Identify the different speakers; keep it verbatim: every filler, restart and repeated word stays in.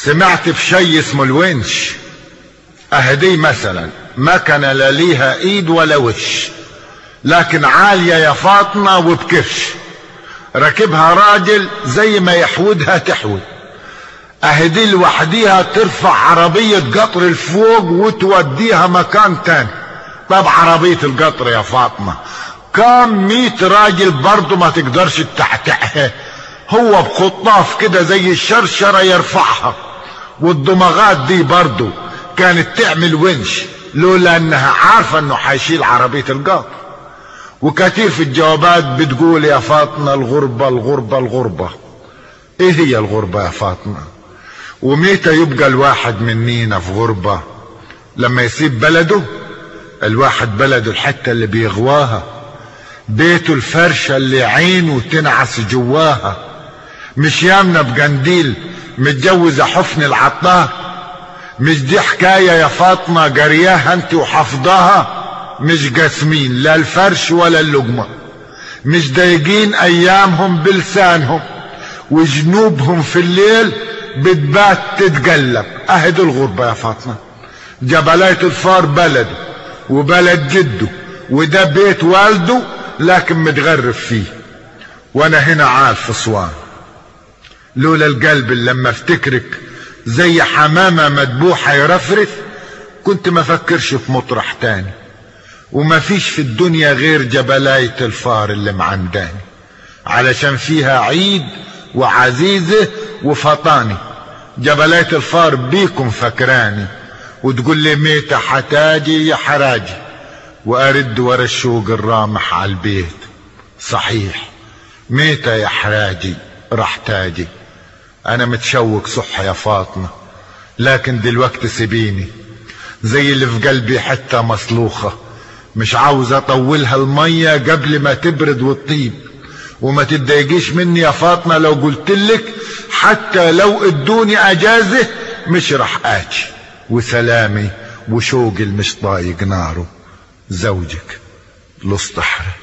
Speaker 1: سمعت بشي اسمه الونش. اهدي مثلا مكنه لا ليها ايد ولا وش، لكن عالية يا فاطمة وبكفش، ركبها راجل زي ما يحودها تحود. اهدي لوحديها ترفع عربية قطر الفوق وتوديها مكان تاني. طب عربية القطر يا فاطمة كام ميت راجل برضو ما تقدرش تحتها، هو بخطاف كده زي الشرشرة يرفعها. والدماغات دي برضو كانت تعمل ونش لولا انها عارفة انه حيشيل عربية القطر. وكثير في الجوابات بتقول يا فاطمة الغربة الغربة الغربة. ايه هي الغربة يا فاطمة؟ ومتى يبقى الواحد منينا في غربة؟ لما يسيب بلده. الواحد بلده الحتة اللي بيغواها، بيته الفرشة اللي عينه تنعس جواها. مش يامنا بقنديل متجوزة حفن العطار؟ مش دي حكاية يا فاطمة جرياها انت وحفظاها؟ مش قاسمين لا الفرش ولا اللقمة، مش ضايقين ايامهم بلسانهم، وجنوبهم في الليل بتبات تتقلب. اهد الغربة يا فاطمة. جبلاية الفار بلده وبلد جده، وده بيت والده لكن متغرب فيه. وانا هنا عال في صوان. لولا القلب اللي لما افتكرك زي حمامة مدبوحة يرفرف كنت ما فكرش في مطرح تاني. وما فيش في الدنيا غير جبلاية الفار اللي معنداني، علشان فيها عيد وعزيزة وفطاني. جبلاية الفار بيكم فكراني، وتقول لي ميتة حتاجي يا حراجي، وارد ورا الشوق الرامح على البيت. صحيح ميتة يا حراجي راح تاجي. انا متشوق صح يا فاطمة، لكن دلوقتي سيبيني زي اللي في قلبي حتة مصلوخة، مش عاوز اطولها المية قبل ما تبرد وتطيب. وما تتضايقيش مني يا فاطمة لو قلتلك حتى لو ادوني اجازة مش رح اجي. وسلامي وشوقي المش طايق ناره. زوجك لص طحرة.